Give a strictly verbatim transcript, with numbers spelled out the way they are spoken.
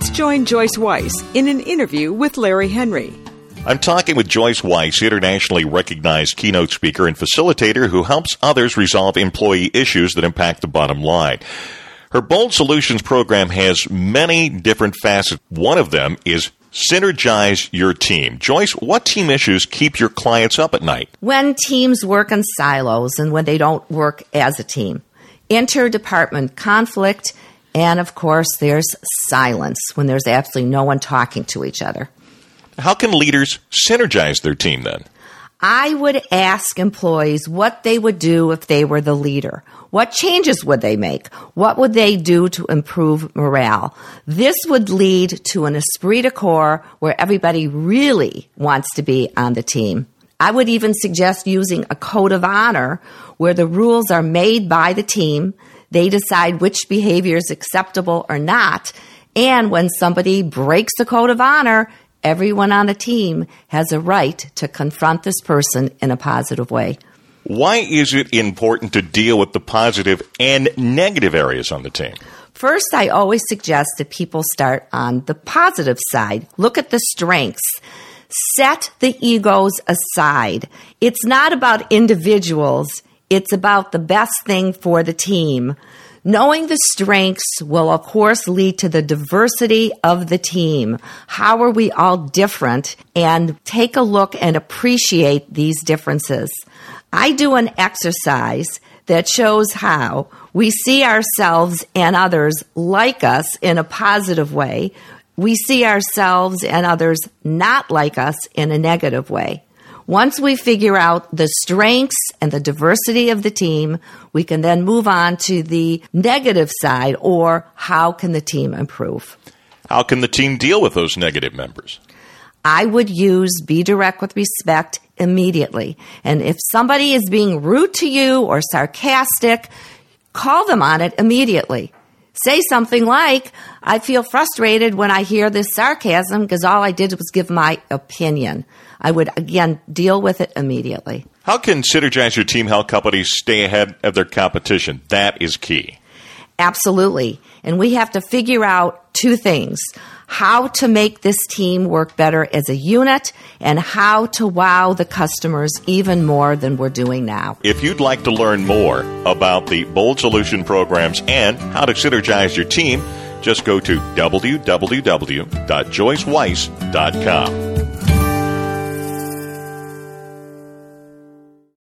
Let's join Joyce Weiss in an interview with Larry Henry. I'm talking with Joyce Weiss, internationally recognized keynote speaker and facilitator who helps others resolve employee issues that impact the bottom line. Her Bold Solutions program has many different facets. One of them is synergize your team. Joyce, what team issues keep your clients up at night? When teams work in silos and when they don't work as a team. Interdepartment conflict, and of course there's silence when there's absolutely no one talking to each other. How can leaders synergize their team then? I would ask employees what they would do if they were the leader. What changes would they make? What would they do to improve morale? This would lead to an esprit de corps where everybody really wants to be on the team. I would even suggest using a code of honor where the rules are made by the team. They decide which behavior is acceptable or not. And when somebody breaks the code of honor, everyone on the team has a right to confront this person in a positive way. Why is it important to deal with the positive and negative areas on the team? First, I always suggest that people start on the positive side. Look at the strengths. Set the egos aside. It's not about individuals. It's about the best thing for the team. Knowing the strengths will, of course, lead to the diversity of the team. How are we all different? And take a look and appreciate these differences. I do an exercise that shows how we see ourselves and others like us in a positive way. We see ourselves and others not like us in a negative way. Once we figure out the strengths and the diversity of the team, we can then move on to the negative side, or how can the team improve? How can the team deal with those negative members? I would use be direct with respect immediately. And if somebody is being rude to you or sarcastic, call them on it immediately. Say something like, I feel frustrated when I hear this sarcasm because all I did was give my opinion. I would, again, deal with it immediately. How can Synergize Your Team help companies stay ahead of their competition? That is key. Absolutely. And we have to figure out two things. How to make this team work better as a unit, and how to wow the customers even more than we're doing now. If you'd like to learn more about the Bold Solution programs and how to synergize your team, just go to w w w dot joyce weiss dot com.